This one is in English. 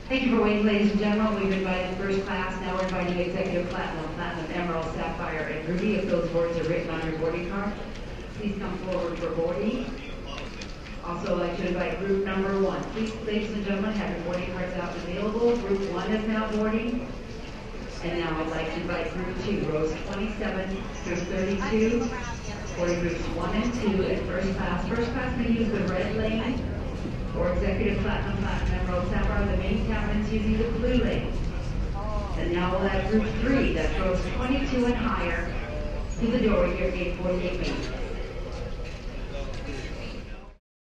Thank you for waiting, ladies and gentlemen. We've invited first class. Now we're inviting executive platinum, platinum, emerald, sapphire, and ruby. If those words are written on your boarding card, please come forward for boarding. Also, I'd like to invite group number 1. Please, ladies and gentlemen, have your boarding cards out and available. Group 1 is now boarding. And now I'd like to invite group 2, rows 27 through 32. Boarding groups 1 and 2 in first class. First class may use the red lane. For executive platinum, platinum, emerald, sapphire, the main cabin's using the blue lane. And now we'll have group 3, that's rows 22 and higher, to the door here at gate 48 main.